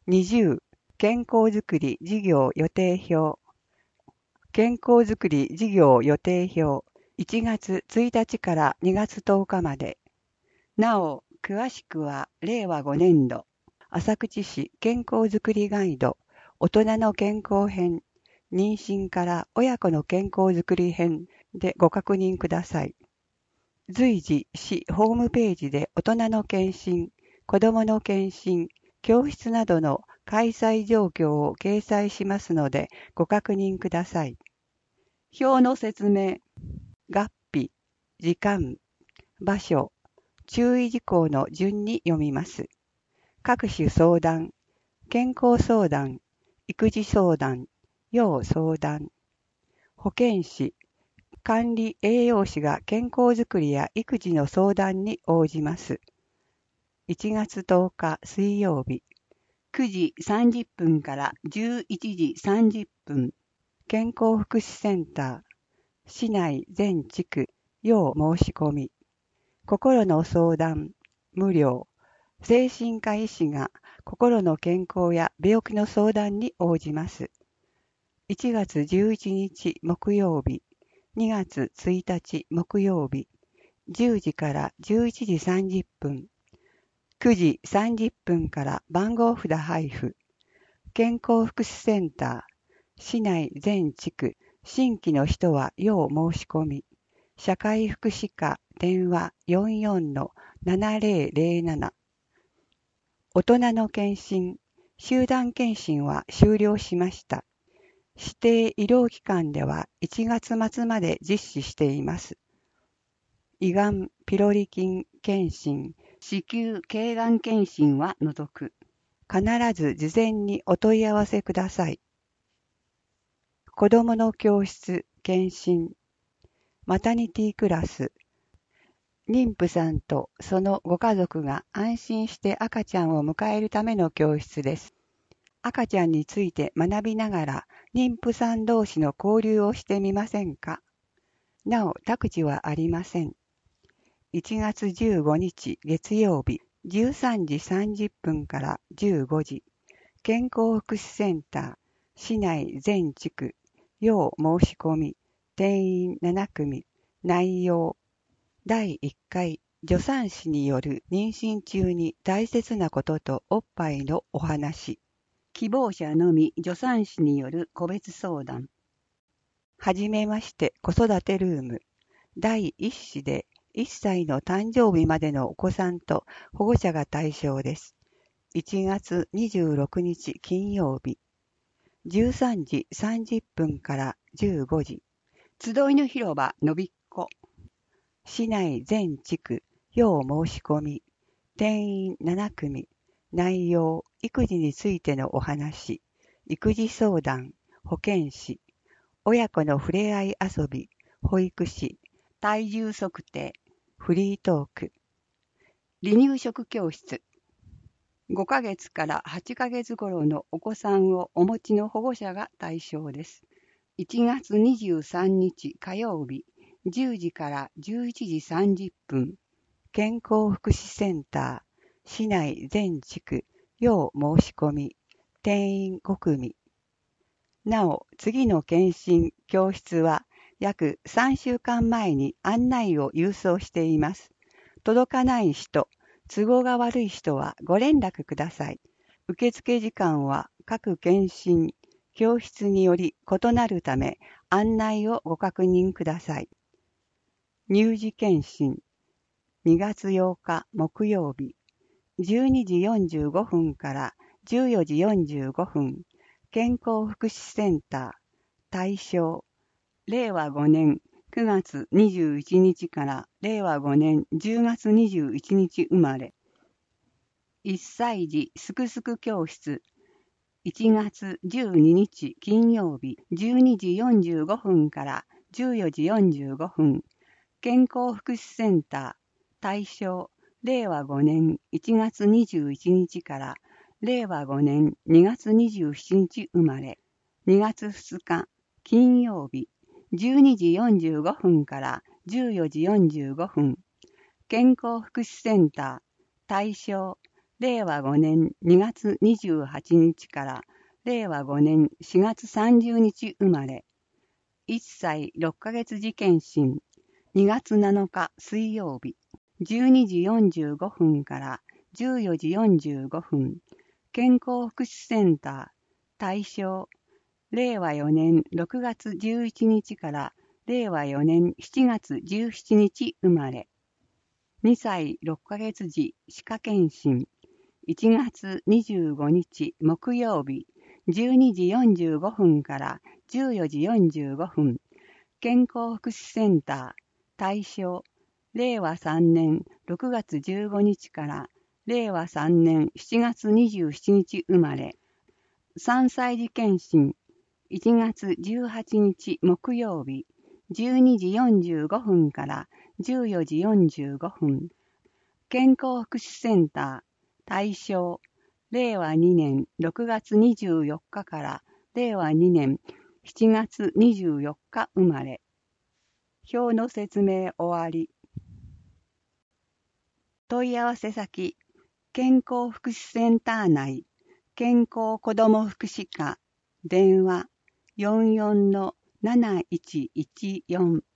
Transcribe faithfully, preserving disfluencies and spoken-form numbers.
にじゅう、健康づくり事業予定表。健康づくり事業予定表。いちがつついたちからにがつとおかまで。なお、詳しくはれいわごねんど、浅口市健康づくりガイド、大人の健康編、妊娠から親子の健康づくり編でご確認ください。随時、市ホームページで大人の検診、子どもの検診、教室などの開催状況を掲載しますのでご確認ください。表の説明、月日、時間、場所、注意事項の順に読みます。各種相談、健康相談、育児相談、要相談。保健師、管理栄養士が健康づくりや育児の相談に応じます。いちがつとおか水曜日、くじさんじゅっぷんからじゅういちじさんじゅっぷん、健康福祉センター、市内全地区、要申し込み。心の相談、無料。精神科医師が心の健康や病気の相談に応じます。いちがつじゅういちにち木曜日、にがつついたち木曜日、じゅうじからじゅういちじさんじゅっぷん、くじさんじゅっぷんから番号札配布。健康福祉センター、市内全地区、新規の人は要申し込み。社会福祉課電話 よんよんのななぜろぜろなな。大人の検診、集団検診は終了しました。指定医療機関ではいちがつまつまで実施しています。胃がん、ピロリ菌検診、子宮頸がん検診は除く。必ず事前にお問い合わせください。子どもの教室、検診、マタニティクラス、妊婦さんとそのご家族が安心して赤ちゃんを迎えるための教室です。赤ちゃんについて学びながら妊婦さん同士の交流をしてみませんか？なお、託児はありません。いちがつじゅうごにち月曜日、じゅうさんじさんじゅっぷんからじゅうごじ、健康福祉センター、市内全地区、要申し込み、定員ななくみ、内容、だいいっかい、助産師による妊娠中に大切なこととおっぱいのお話。希望者のみ助産師による個別相談。はじめまして子育てルーム。だいいっ子でいっさいの誕生日までのお子さんと保護者が対象です。いちがつにじゅうろくにち金曜日。じゅうさんじさんじゅっぷんからじゅうごじ。集いの広場のびっこ。市内全地区、要申し込み。定員ななくみ。内容、育児についてのお話。育児相談、保健師。親子の触れ合い遊び、保育士。体重測定、フリートーク。離乳食教室。ごかげつからはちかげつ頃のお子さんをお持ちの保護者が対象です。いちがつにじゅうさんにち火曜日、じゅうじからじゅういちじさんじゅっぷん、健康福祉センター、市内全地区、要申し込み、定員ごくみ。なお、次の検診、教室は約さんしゅうかんまえに案内を郵送しています。届かない人、都合が悪い人はご連絡ください。受付時間は各検診、教室により異なるため案内をご確認ください。乳児検診、にがつようか木曜日、じゅうにじよんじゅうごふんからじゅうよじよんじゅうごふん、健康福祉センター、対象、れいわごねんくがつにじゅういちにちかられいわごねんじゅうがつにじゅういちにち生まれ。いっさい児すくすく教室、いちがつじゅうににち金曜日じゅうにじよんじゅうごふんからじゅうよじよんじゅうごふん、健康福祉センター、対象、れいわごねんいちがつにじゅういちにちかられいわごねんにがつにじゅうしちにち生まれ。にがつふつか金曜日じゅうにじよんじゅうごふんからじゅうよじよんじゅうごふん、健康福祉センター、対象、 れいわごねんにがつにじゅうはちにちかられいわごねんしがつさんじゅうにち生まれ、いっさいろっかげつ時検診、にがつなのか水曜日、じゅうにじよんじゅうごふんからじゅうよじよんじゅうごふん、健康福祉センター、対象、れいわよねんろくがつじゅういちにちかられいわよねんしちがつじゅうしちにち生まれ、にさいろっかげつ時歯科検診、いちがつにじゅうごにち木曜日、じゅうにじよんじゅうごふんからじゅうよじよんじゅうごふん、健康福祉センター、対象、れいわさんねんろくがつじゅうごにちかられいわさんねんしちがつにじゅうしちにち生まれ、さんさい児検診、いちがつじゅうはちにち木曜日、じゅうにじよんじゅうごふんからじゅうよじよんじゅうごふん、健康福祉センター、対象、れいわにねんろくがつにじゅうよっかかられいわにねんしちがつにじゅうよっか生まれ。表の説明終わり。問い合わせ先、健康福祉センター内、健康子ども福祉課、電話よんよんのなないちいちよん